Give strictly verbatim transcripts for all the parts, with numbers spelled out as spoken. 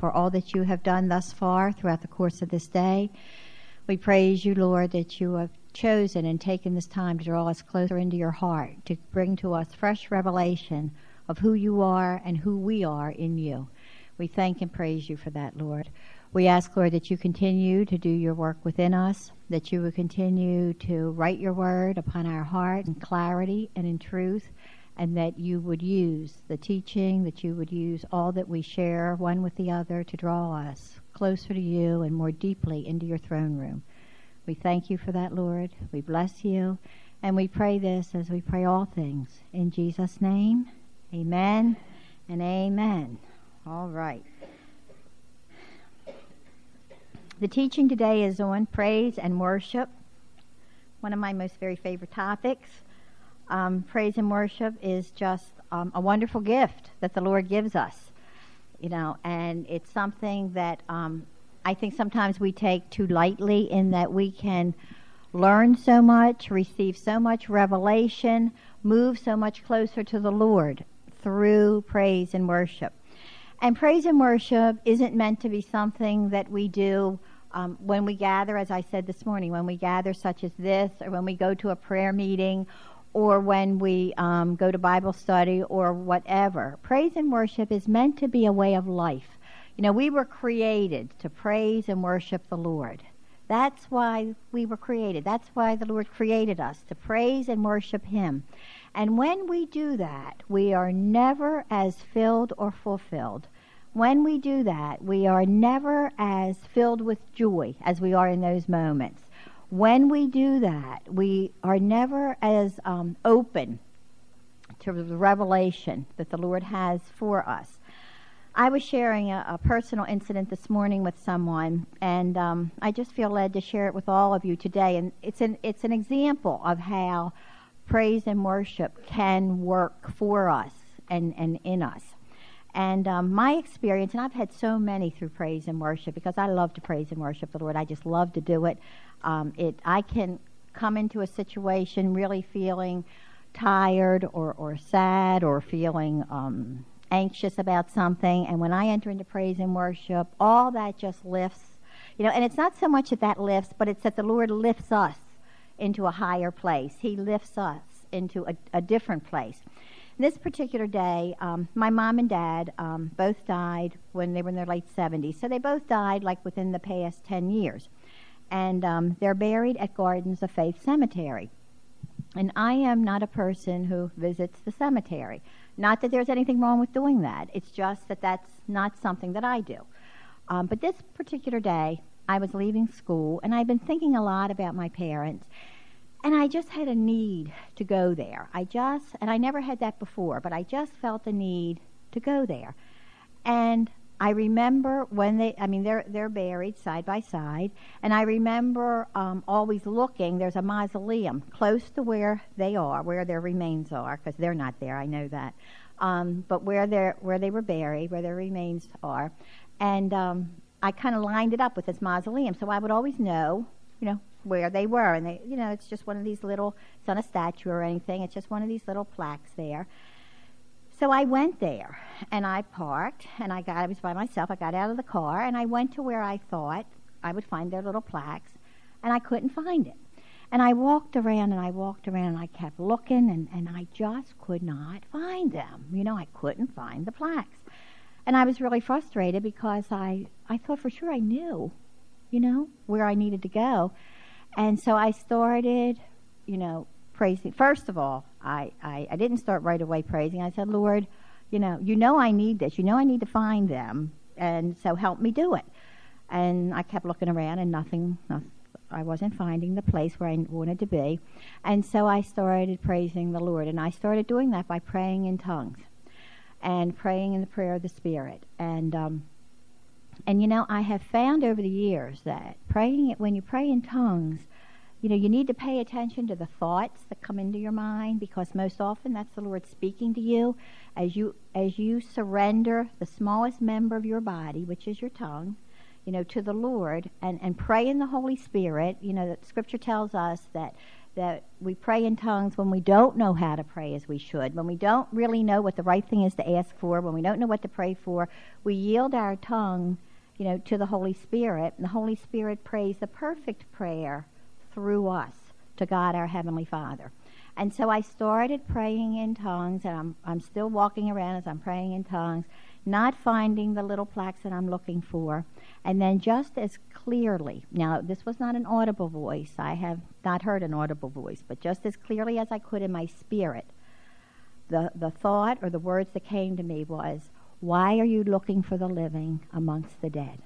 for all that you have done thus far throughout the course of this day. We praise you, Lord, that you have chosen and taken this time to draw us closer into your heart, to bring to us fresh revelation of who you are and who we are in you. We thank and praise you for that, Lord. We ask, Lord, that you continue to do your work within us, that you would continue to write your word upon our heart in clarity and in truth, and that you would use the teaching, that you would use all that we share one with the other to draw us closer to you and more deeply into your throne room. We thank you for that, Lord. We bless you, and we pray this as we pray all things. In Jesus' name, amen and amen. All right. The teaching today is on praise and worship, one of my most very favorite topics. Um, praise and worship is just um, a wonderful gift that the Lord gives us, you know, and it's something that um, I think sometimes we take too lightly, in that we can learn so much, receive so much revelation, move so much closer to the Lord through praise and worship. And praise and worship isn't meant to be something that we do um, when we gather, as I said this morning, when we gather such as this, or when we go to a prayer meeting, or when we um, go to Bible study, or whatever. Praise and worship is meant to be a way of life. You know, we were created to praise and worship the Lord. That's why we were created. That's why the Lord created us, to praise and worship Him. And when we do that, we are never as filled or fulfilled. When we do that, we are never as filled with joy as we are in those moments. When we do that, we are never as um, open to the revelation that the Lord has for us. I was sharing a, a personal incident this morning with someone, and um, I just feel led to share it with all of you today. And it's an it's an example of how praise and worship can work for us and, and in us. And um, my experience, and I've had so many through praise and worship, because I love to praise and worship the Lord. I just love to do it. Um, it I can come into a situation really feeling tired or, or sad or feeling um, anxious about something, and when I enter into praise and worship, all that just lifts. You know, and it's not so much that that lifts, but it's that the Lord lifts us into a higher place. He lifts us into a, a different place. This particular day, um, my mom and dad um, both died when they were in their late seventies. So they both died like within the past ten years. And um, they're buried at Gardens of Faith Cemetery. And I am not a person who visits the cemetery. Not that there's anything wrong with doing that. It's just that that's not something that I do. Um, but this particular day, I was leaving school, and I've been thinking a lot about my parents. And I just had a need to go there. I just, and I never had that before, but I just felt the need to go there. And I remember when they, I mean, they're they're buried side by side, and I remember um, always looking. There's a mausoleum close to where they are, where their remains are, because they're not there, I know that. Um, but where they where they were buried, where their remains are, and um, I kind of lined it up with this mausoleum, so I would always know, you know, where they were. And they, you know, it's just one of these little. It's not a statue or anything. It's just one of these little plaques there. So I went there, and I parked, and I got, I was by myself, I got out of the car, and I went to where I thought I would find their little plaques, and I couldn't find it. And I walked around, and I walked around, and I kept looking, and, and I just could not find them. You know, I couldn't find the plaques. And I was really frustrated, because I, I thought for sure I knew, you know, where I needed to go. And so I started, you know, praising. First of all, I, I, I didn't start right away praising. I said, Lord, you know, you know I need this. You know I need to find them, and so help me do it. And I kept looking around, and nothing, nothing I wasn't finding the place where I wanted to be. And so I started praising the Lord, and I started doing that by praying in tongues and praying in the prayer of the Spirit. And, um, and you know, I have found over the years that praying, when you pray in tongues, you know, you need to pay attention to the thoughts that come into your mind, because most often that's the Lord speaking to you as you as you surrender the smallest member of your body, which is your tongue, you know, to the Lord, and, and pray in the Holy Spirit. You know, that Scripture tells us that that we pray in tongues when we don't know how to pray as we should, when we don't really know what the right thing is to ask for, when we don't know what to pray for. We yield our tongue, you know, to the Holy Spirit, and the Holy Spirit prays the perfect prayer through us to God our Heavenly Father. And so I started praying in tongues, and I'm I'm still walking around as I'm praying in tongues, not finding the little plaques that I'm looking for. And then just as clearly, now this was not an audible voice, I have not heard an audible voice, but just as clearly as I could in my spirit, the, the thought or the words that came to me was, why are you looking for the living amongst the dead?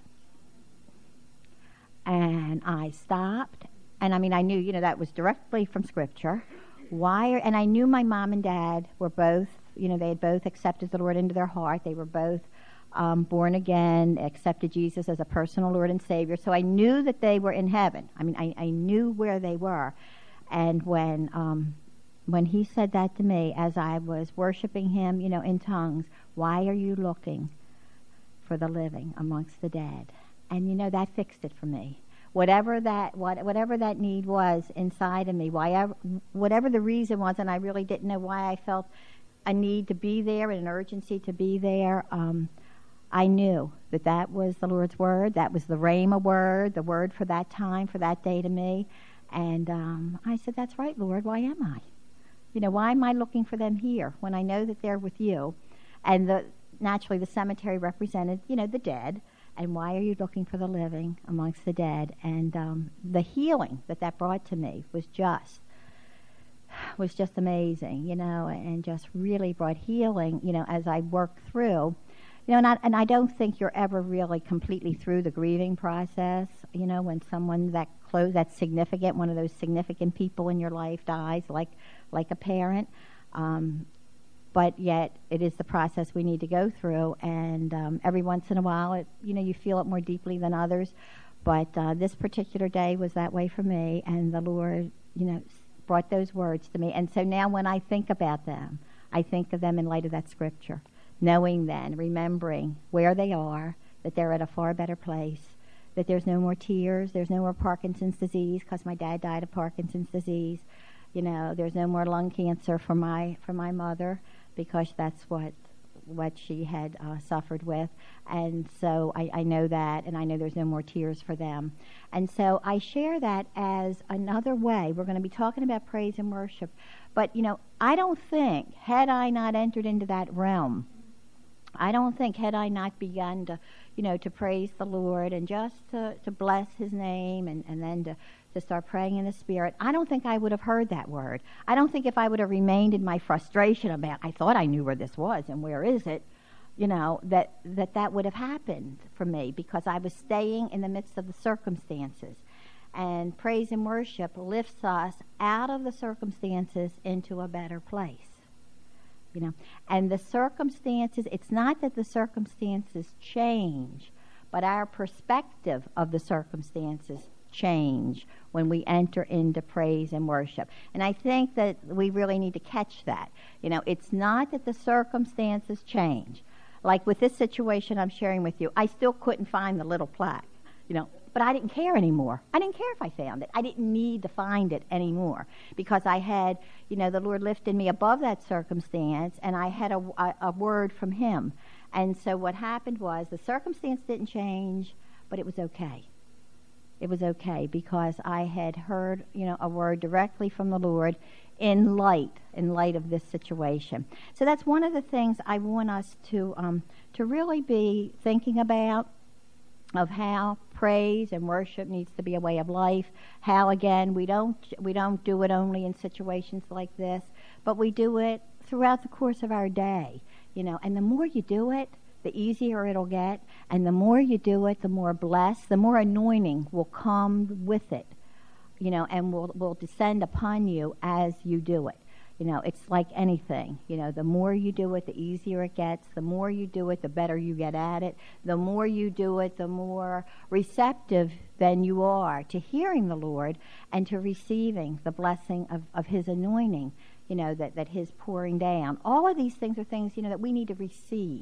And I stopped, and I mean, I knew, you know, that was directly from Scripture. Why are, and I knew my mom and dad were both, you know, they had both accepted the Lord into their heart. They were both um, born again, accepted Jesus as a personal Lord and Savior. So I knew that they were in heaven. I mean, I, I knew where they were. And when um, when he said that to me as I was worshiping him, you know, in tongues, why are you looking for the living amongst the dead? And, you know, that fixed it for me. Whatever that what, whatever that need was inside of me, whatever, whatever the reason was, and I really didn't know why I felt a need to be there and an urgency to be there, um, I knew that that was the Lord's word. That was the Rhema word, the word for that time, for that day to me. And um, I said, that's right, Lord, why am I? You know, why am I looking for them here when I know that they're with you? And the naturally the cemetery represented, you know, the dead. And why are you looking for the living amongst the dead? And um, the healing that that brought to me was just, was just amazing, you know, and just really brought healing, you know, as I worked through. You know, and I, and I don't think you're ever really completely through the grieving process, you know, when someone that close, that's significant, one of those significant people in your life dies, like like a parent. Um, but yet it is the process we need to go through, and um, every once in a while, it, you know, you feel it more deeply than others. But uh, this particular day was that way for me, and the Lord, you know, brought those words to me. And so now when I think about them, I think of them in light of that scripture, knowing then, remembering where they are, that they're at a far better place, that there's no more tears, there's no more Parkinson's disease, because my dad died of Parkinson's disease. You know, there's no more lung cancer for my for my mother, because that's what what she had uh, suffered with. And so I, I know that, and I know there's no more tears for them. And so I share that as another way. We're going to be talking about praise and worship. But, you know, I don't think, had I not entered into that realm, I don't think, had I not begun to, you know, to praise the Lord and just to, to bless his name and, and then to, to start praying in the Spirit, I don't think I would have heard that word. I don't think if I would have remained in my frustration about, I thought I knew where this was and where is it, you know, that that, that would have happened for me, because I was staying in the midst of the circumstances. And praise and worship lifts us out of the circumstances into a better place. You know, and the circumstances, it's not that the circumstances change, but our perspective of the circumstances change when we enter into praise and worship. And I think that we really need to catch that. You know, it's not that the circumstances change. Like with this situation I'm sharing with you, I still couldn't find the little plaque, you know, but I didn't care anymore. I didn't care if I found it. I didn't need to find it anymore, because I had, you know, the Lord lifted me above that circumstance, and I had a, a, a word from him. And so what happened was the circumstance didn't change, but it was okay. It was okay, because I had heard, you know, a word directly from the Lord in light, in light of this situation. So that's one of the things I want us to um, to really be thinking about, of how praise and worship needs to be a way of life. How, again, we don't we don't do it only in situations like this, but we do it throughout the course of our day. You know, and the more you do it, the easier it'll get, and the more you do it, the more blessed, the more anointing will come with it, you know, and will will descend upon you as you do it. You know, it's like anything. You know, the more you do it, the easier it gets. The more you do it, the better you get at it. The more you do it, the more receptive then you are to hearing the Lord and to receiving the blessing of, of his anointing, you know, that, that his pouring down. All of these things are things, you know, that we need to receive.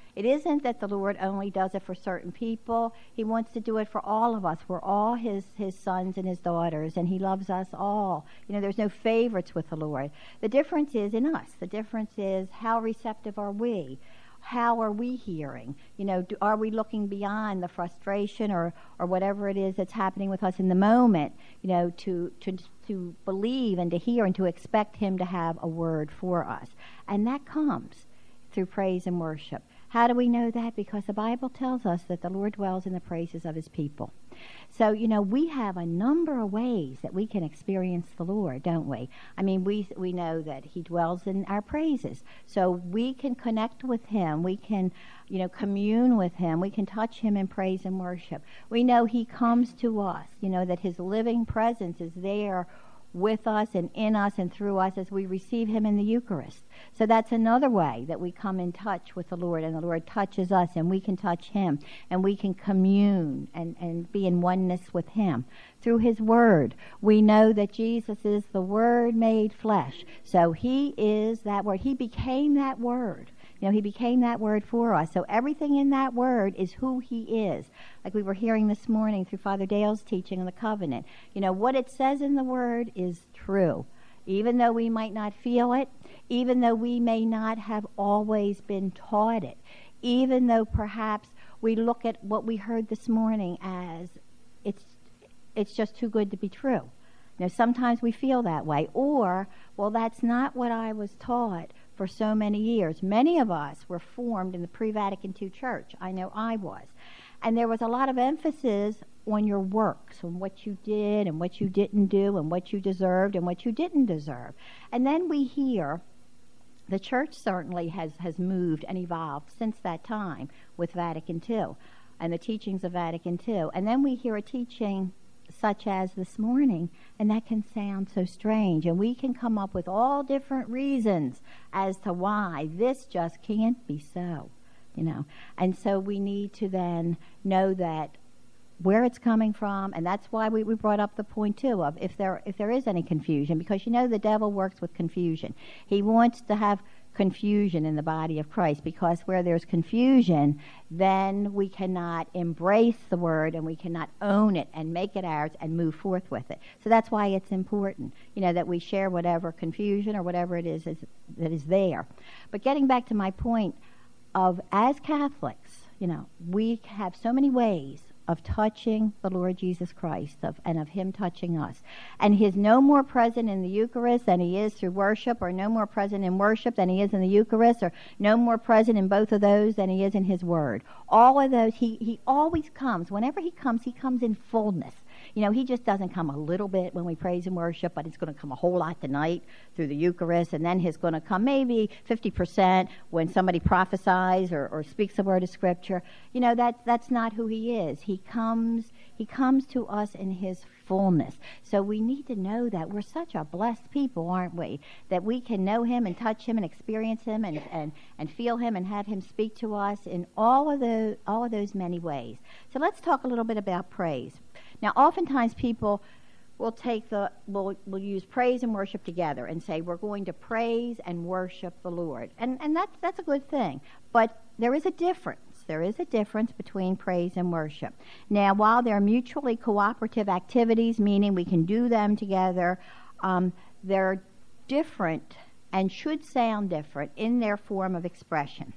It isn't that the Lord only does it for certain people. He wants to do it for all of us. We're all his, his sons and his daughters, and he loves us all. You know, there's no favorites with the Lord. The difference is in us. The difference is how receptive are we? How are we hearing? You know, do, are we looking beyond the frustration or, or whatever it is that's happening with us in the moment, you know, to, to, to believe and to hear and to expect him to have a word for us? And that comes through praise and worship. How do we know that? Because the Bible tells us that the Lord dwells in the praises of his people. So, you know, we have a number of ways that we can experience the Lord, don't we? I mean, we we know that he dwells in our praises. So we can connect with him. We can, you know, commune with him. We can touch him in praise and worship. We know he comes to us, you know, that his living presence is there with us and in us and through us as we receive him in the Eucharist. So that's another way that we come in touch with the Lord, and the Lord touches us and we can touch him, and we can commune and, and be in oneness with him. Through his word, we know that Jesus is the Word made flesh. So he is that Word. He became that Word. You know, he became that Word for us. So everything in that Word is who he is. Like we were hearing this morning through Father Dale's teaching on the covenant. You know, what it says in the Word is true. Even though we might not feel it, even though we may not have always been taught it, even though perhaps we look at what we heard this morning as it's it's just too good to be true. You know, sometimes we feel that way. Or, well, that's not what I was taught for so many years. Many of us were formed in the pre-Vatican two church. I know I was. And there was a lot of emphasis on your works, on what you did and what you didn't do and what you deserved and what you didn't deserve. And then we hear the church certainly has, has moved and evolved since that time with Vatican two and the teachings of Vatican two. And then we hear a teaching such as this morning, and that can sound so strange. And we can come up with all different reasons as to why this just can't be so, you know. And so we need to then know that where it's coming from, and that's why we, we brought up the point too of if there if there is any confusion, because you know the devil works with confusion. He wants to have confusion in the body of Christ, because where there's confusion, then we cannot embrace the word and we cannot own it and make it ours and move forth with it. So that's why it's important, you know, that we share whatever confusion or whatever it is, is that is there. But getting back to my point of, as Catholics, you know, we have so many ways of touching the Lord Jesus Christ of, and of him touching us. And he is no more present in the Eucharist than he is through worship, or no more present in worship than he is in the Eucharist, or no more present in both of those than he is in his word. All of those, he, he always comes. Whenever he comes, he comes in fullness. You know, he just doesn't come a little bit when we praise and worship, but he's going to come a whole lot tonight through the Eucharist, and then he's going to come maybe fifty percent when somebody prophesies or, or speaks a word of Scripture. You know, that that's not who he is. He comes, he comes to us in his fullness. So we need to know that we're such a blessed people, aren't we? That we can know him and touch him and experience him and, and, and feel him and have him speak to us in all of those all of those many ways. So let's talk a little bit about praise. Now, oftentimes people will take the will will use praise and worship together and say we're going to praise and worship the Lord, and and that's that's a good thing. But there is a difference. There is a difference between praise and worship. Now, while they're mutually cooperative activities, meaning we can do them together, um, they're different and should sound different in their form of expression.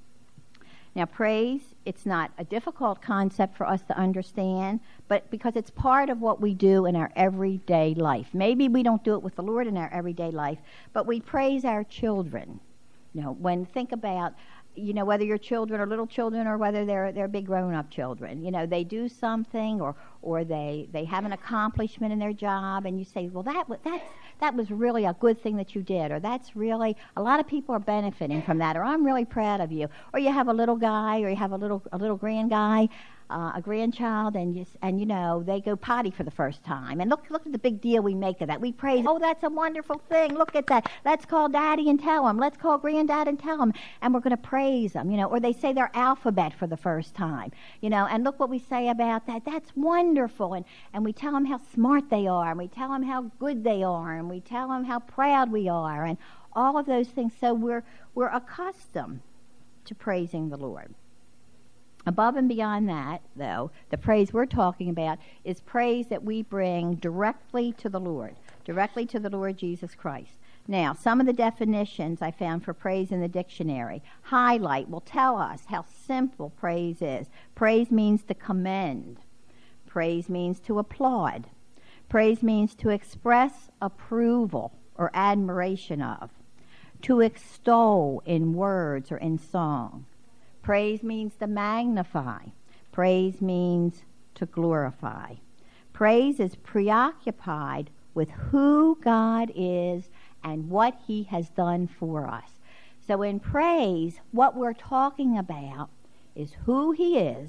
Now, praise, it's not a difficult concept for us to understand, but because it's part of what we do in our everyday life. Maybe we don't do it with the Lord in our everyday life, but we praise our children. You know, when think about, you know, whether your children are little children or whether they're they're big grown-up children. You know, they do something or or they they have an accomplishment in their job, and you say, well, that that's that was really a good thing that you did, or that's really, a lot of people are benefiting from that, or I'm really proud of you. Or you have a little guy, or you have a little a little grand guy, uh, a grandchild, and you and you know they go potty for the first time, and look look at the big deal we make of that. We praise, oh, that's a wonderful thing. Look at that. Let's call Daddy and tell him. Let's call Granddad and tell him, and we're going to praise them. You know, or they say their alphabet for the first time. You know, and look what we say about that. That's wonderful, and and we tell them how smart they are, and we tell them how good they are, and we tell them how proud we are, and all of those things. So we're we're accustomed to praising the Lord. Above and beyond that, though, the praise we're talking about is praise that we bring directly to the Lord, directly to the Lord Jesus Christ. Now, some of the definitions I found for praise in the dictionary. Highlight will tell us how simple praise is. Praise means to commend. Praise means to applaud. Praise means to express approval or admiration of. To extol in words or in song. Praise means to magnify. Praise means to glorify. Praise is preoccupied with who God is and what he has done for us. So in praise, what we're talking about is who he is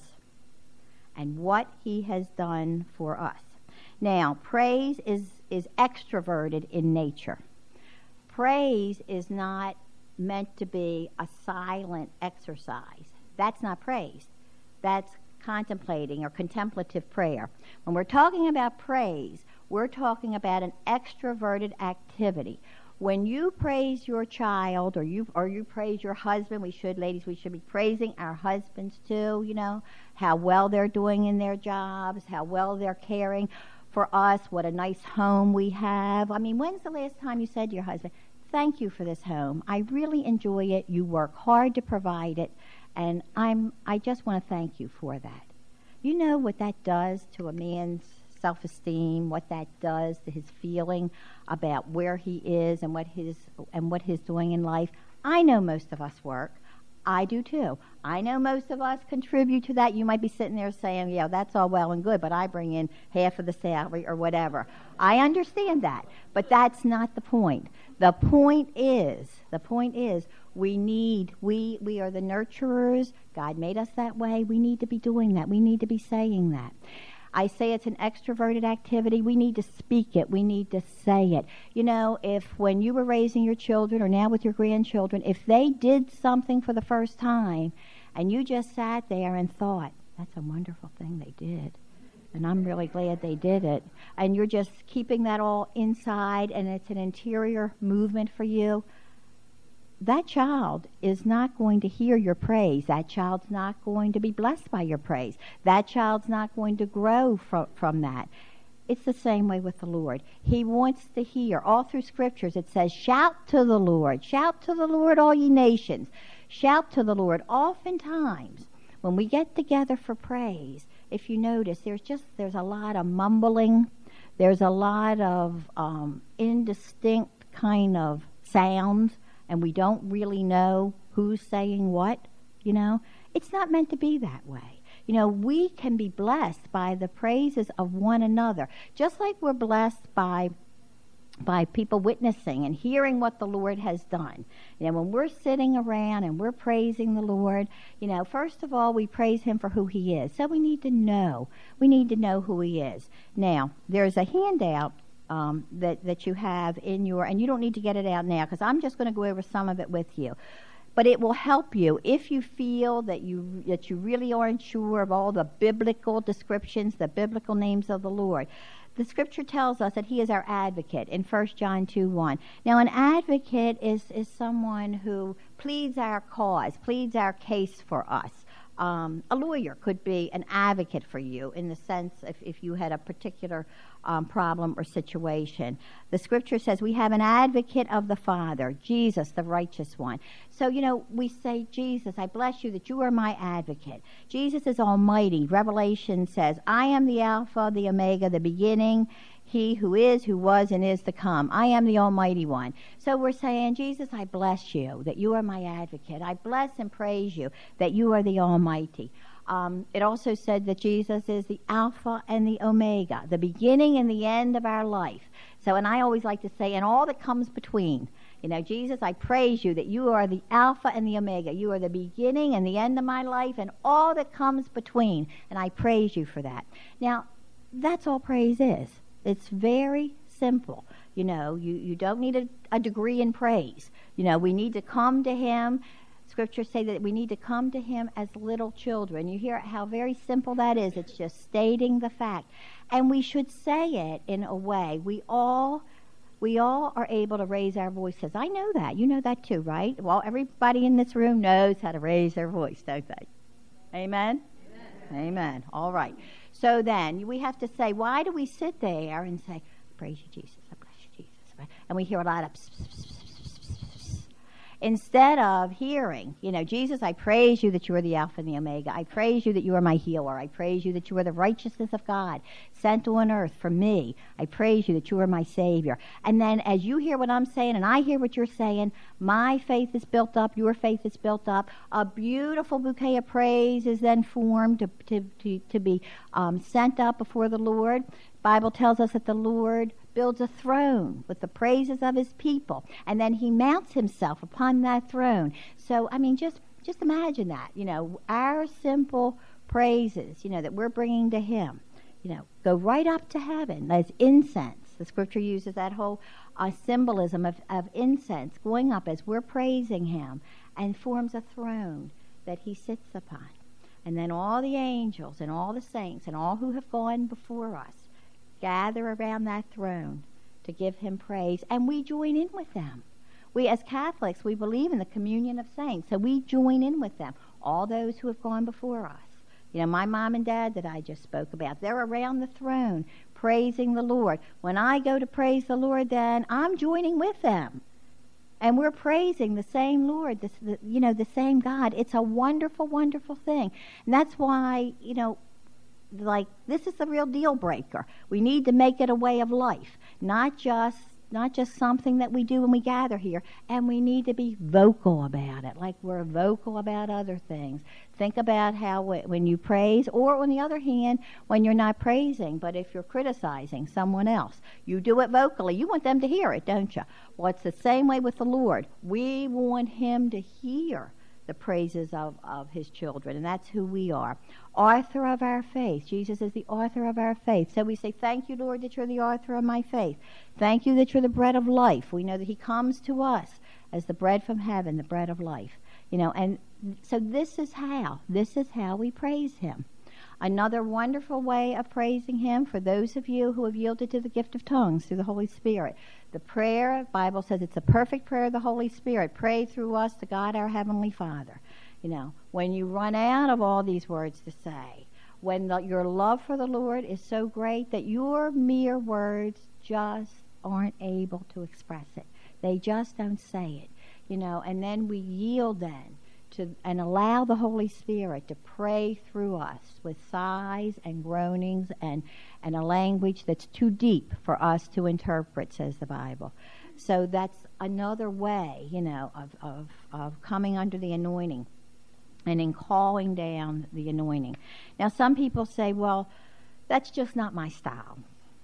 and what he has done for us. Now, praise is, is extroverted in nature. Praise is not meant to be a silent exercise. That's not praise. That's contemplating or contemplative prayer. When we're talking about praise, we're talking about an extroverted activity. When you praise your child or you or you praise your husband, we should, ladies, we should be praising our husbands too, you know, how well they're doing in their jobs, how well they're caring for us, what a nice home we have. I mean, when's the last time you said to your husband, thank you for this home. I really enjoy it. You work hard to provide it, and I'm I just want to thank you for that. You know what that does to a man's self-esteem, what that does to his feeling about where he is and what his and what he's doing in life. I know most of us work. I do too. I know most of us contribute to that. You might be sitting there saying, yeah, that's all well and good, but I bring in half of the salary or whatever. I understand that, but that's not the point. The point is, the point is, we need, we, we are the nurturers. God made us that way. We need to be doing that. We need to be saying that. I say it's an extroverted activity. We need to speak it. We need to say it. You know, if when you were raising your children or now with your grandchildren, if they did something for the first time and you just sat there and thought, that's a wonderful thing they did, and I'm really glad they did it, and you're just keeping that all inside and it's an interior movement for you, that child is not going to hear your praise. That child's not going to be blessed by your praise. That child's not going to grow from, from that. It's the same way with the Lord. He wants to hear. All through scriptures it says, shout to the Lord. Shout to the Lord, all ye nations. Shout to the Lord. Oftentimes, when we get together for praise, if you notice, there's just, there's a lot of mumbling. There's a lot of um, indistinct kind of sounds. And we don't really know who's saying what, you know. It's not meant to be that way. You know, we can be blessed by the praises of one another, just like we're blessed by by people witnessing and hearing what the Lord has done. You know, when we're sitting around and we're praising the Lord, you know, first of all, we praise him for who he is. So we need to know. We need to know who he is. Now, there's a handout Um, that, that you have in your, and you don't need to get it out now because I'm just going to go over some of it with you. But it will help you if you feel that you that you really aren't sure of all the biblical descriptions, the biblical names of the Lord. The scripture tells us that he is our advocate in First John two one. Now, an advocate is, is someone who pleads our cause, pleads our case for us. Um, a lawyer could be an advocate for you in the sense if, if you had a particular um, problem or situation. The scripture says we have an advocate of the Father, Jesus, the righteous one. So, you know, we say, Jesus, I bless you that you are my advocate. Jesus is almighty. Revelation says, I am the Alpha, the Omega, the beginning, he who is, who was, and is to come. I am the Almighty One. So we're saying, Jesus, I bless you that you are my advocate. I bless and praise you that you are the Almighty. Um, it also said that Jesus is the Alpha and the Omega, the beginning and the end of our life. So, and I always like to say, and all that comes between. You know, Jesus, I praise you that you are the Alpha and the Omega. You are the beginning and the end of my life and all that comes between. And I praise you for that. Now, that's all praise is. It's very simple. You know, you, you don't need a, a degree in praise. You know, we need to come to him. Scriptures say that we need to come to him as little children. You hear how very simple that is. It's just stating the fact. And we should say it in a way. We all We all are able to raise our voices. I know that. You know that too, right? Well, everybody in this room knows how to raise their voice, don't they? Amen? Amen. Amen. All right. So then we have to say, why do we sit there and say, praise you, Jesus, I bless you, Jesus. And we hear a lot of pss, pss, pss, pss, pss, pss. Instead of hearing, you know, Jesus, I praise you that you are the Alpha and the Omega. I praise you that you are my healer. I praise you that you are the righteousness of God sent on earth for me. I praise you that you are my Savior. And then as you hear what I'm saying and I hear what you're saying, my faith is built up, your faith is built up. A beautiful bouquet of praise is then formed to, to, to, to be um, sent up before the Lord. Bible tells us that the Lord builds a throne with the praises of his people, and then he mounts himself upon that throne. So, I mean, just just imagine that, you know, our simple praises, you know, that we're bringing to him, you know, go right up to heaven as incense. The scripture uses that whole uh, symbolism of, of incense going up as we're praising him, and forms a throne that he sits upon. And then all the angels and all the saints and all who have gone before us gather around that throne to give him praise, and we join in with them. We, as Catholics, we believe in the communion of saints, so we join in with them, all those who have gone before us. You know, my mom and dad that I just spoke about, they're around the throne praising the Lord. When I go to praise the Lord, then I'm joining with them, and we're praising the same Lord, the, the, you know, the same God. It's a wonderful, wonderful thing, and that's why, you know, like, this is the real deal breaker. We need to make it a way of life, not just not just something that we do when we gather here. And we need to be vocal about it, like we're vocal about other things. Think about how when you praise, or on the other hand, when you're not praising, but if you're criticizing someone else, you do it vocally. You want them to hear it, don't you? Well, it's the same way with the Lord. We want him to hear the praises of, of his children, and that's who we are. Author of our faith. Jesus is the author of our faith. So we say, thank you, Lord, that you're the author of my faith. Thank you that you're the bread of life. We know that he comes to us as the bread from heaven, the bread of life. You know, and so this is how, this is how we praise him. Another wonderful way of praising him for those of you who have yielded to the gift of tongues through the Holy Spirit. The prayer, the Bible says it's a perfect prayer of the Holy Spirit. Pray through us to God our Heavenly Father. You know, when you run out of all these words to say, when the, your love for the Lord is so great that your mere words just aren't able to express it. They just don't say it. You know, and then we yield then to and allow the Holy Spirit to pray through us with sighs and groanings and, and a language that's too deep for us to interpret, says the Bible. So that's another way, you know, of, of, of coming under the anointing and in calling down the anointing. Now, some people say, well, that's just not my style.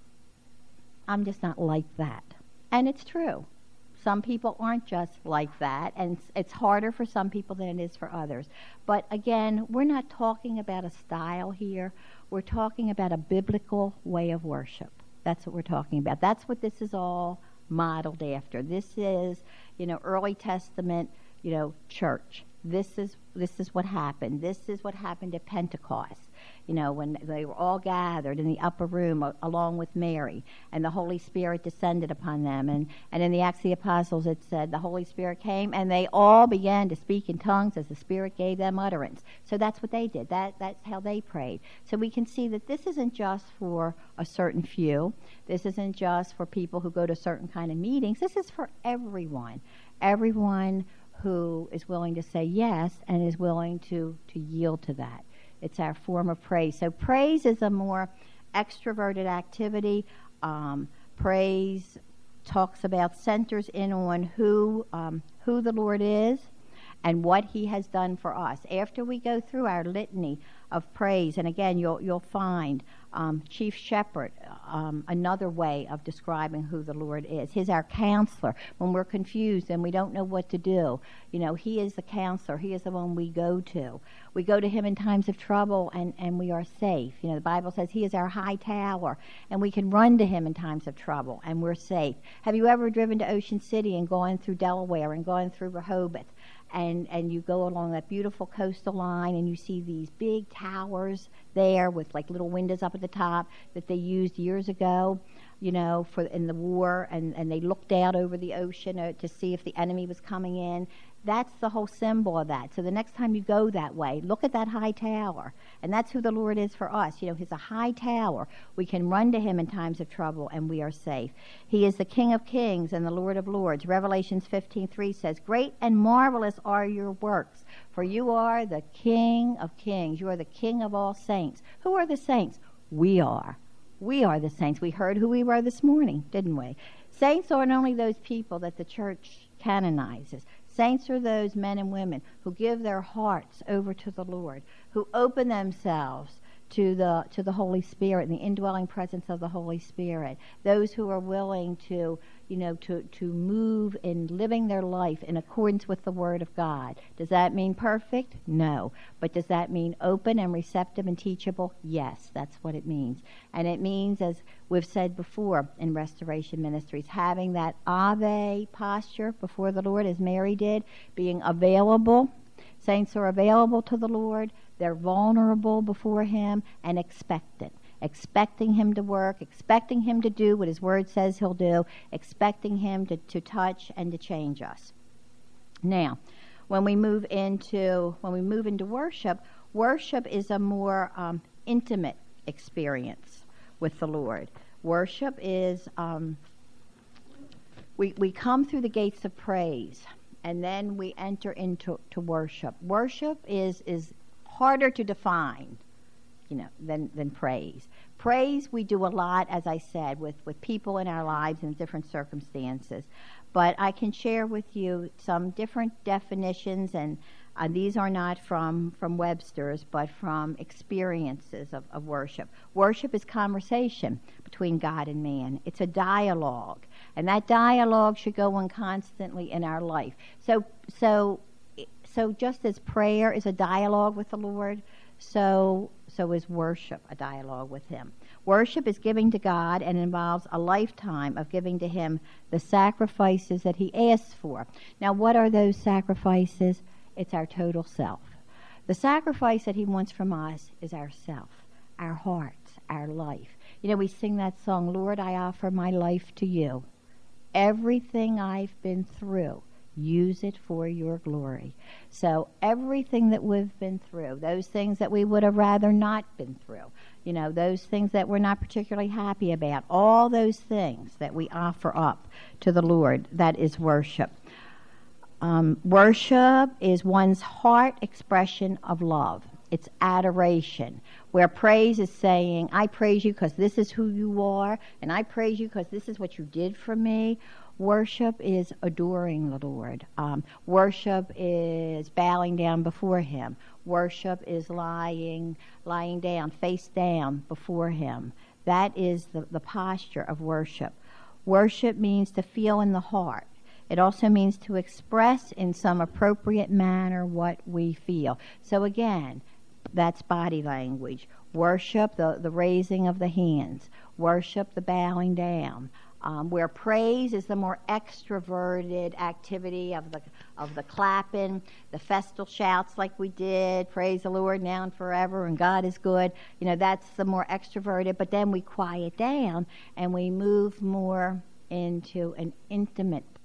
I'm just not like that. And it's true. Some people aren't just like that, and it's harder for some people than it is for others. But again, we're not talking about a style here. We're talking about a biblical way of worship. That's what we're talking about. That's what this is all modeled after. This is, you know, early Testament, you know, church. This is this is what happened. This is what happened at Pentecost. You know, when they were all gathered in the upper room uh, along with Mary, and the Holy Spirit descended upon them. And, and in the Acts of the Apostles it said the Holy Spirit came and they all began to speak in tongues as the Spirit gave them utterance. So that's what they did. That That's how they prayed. So we can see that this isn't just for a certain few. This isn't just for people who go to certain kind of meetings. This is for everyone. Everyone who is willing to say yes and is willing to, to yield to that. It's our form of praise. So praise is a more extroverted activity. Um, praise talks about, centers in on who um, who the Lord is and what he has done for us. After we go through our litany of praise, and again, you'll you'll find um, Chief Shepherd, um, another way of describing who the Lord is. He's our counselor. When we're confused and we don't know what to do, you know, he is the counselor. He is the one we go to. We go to him in times of trouble, and, and we are safe. You know, the Bible says he is our high tower, and we can run to him in times of trouble, and we're safe. Have you ever driven to Ocean City and gone through Delaware and gone through Rehoboth? and, and you go along that beautiful coastal line and you see these big towers there with like little windows up at the top that they used years ago, you know, for in the war, and, and they looked out over the ocean uh, to see if the enemy was coming in. That's the whole symbol of that. So the next time you go that way, look at that high tower. And that's who the Lord is for us. You know, He's a high tower. We can run to Him in times of trouble, and we are safe. He is the King of kings and the Lord of lords. Revelations fifteen three says, "Great and marvelous are your works, for you are the King of kings. You are the King of all saints." Who are the saints? We are. We are the saints. We heard who we were this morning, didn't we? Saints aren't only those people that the church canonizes. Saints are those men and women who give their hearts over to the Lord, who open themselves to the to the Holy Spirit and the indwelling presence of the Holy Spirit. Those who are willing to, you know, to, to move in living their life in accordance with the Word of God. Does that mean perfect? No. But does that mean open and receptive and teachable? Yes, that's what it means. And it means, as we've said before in Restoration Ministries, having that Ave posture before the Lord, as Mary did, being available. Saints are available to the Lord. They're vulnerable before Him and expectant. Expecting Him to work, expecting Him to do what His Word says He'll do, expecting Him to, to touch and to change us. Now, when we move into when we move into worship, worship is a more um, intimate experience with the Lord. Worship is um, we we come through the gates of praise, and then we enter into to worship. Worship is is harder to define, you know, than, than praise. Praise we do a lot, as I said, with, with people in our lives in different circumstances. But I can share with you some different definitions, and uh, these are not from, from Webster's, but from experiences of, of worship. Worship is conversation between God and man. It's a dialogue, and that dialogue should go on constantly in our life. So, so, so just as prayer is a dialogue with the Lord, so so is worship a dialogue with Him. Worship is giving to God and involves a lifetime of giving to Him the sacrifices that He asks for. Now, what are those sacrifices? It's our total self. The sacrifice that He wants from us is our self, our hearts, our life. You know, we sing that song, "Lord, I offer my life to you. Everything I've been through, use it for your glory." So everything that we've been through, those things that we would have rather not been through, you know, those things that we're not particularly happy about, all those things that we offer up to the Lord, that is worship. Um, worship is one's heart expression of love. It's adoration, where praise is saying, I praise you because this is who you are, and I praise you because this is what you did for me. Worship is adoring the Lord. Um, worship is bowing down before Him. Worship is lying, lying down, face down before Him. That is the, the posture of worship. Worship means to feel in the heart. It also means to express in some appropriate manner what we feel. So again, that's body language. Worship, the, the raising of the hands. Worship, the bowing down. Um, where praise is the more extroverted activity of the of the clapping, the festal shouts like we did, praise the Lord now and forever, and God is good. You know, that's the more extroverted. But then we quiet down and we move more into an intimate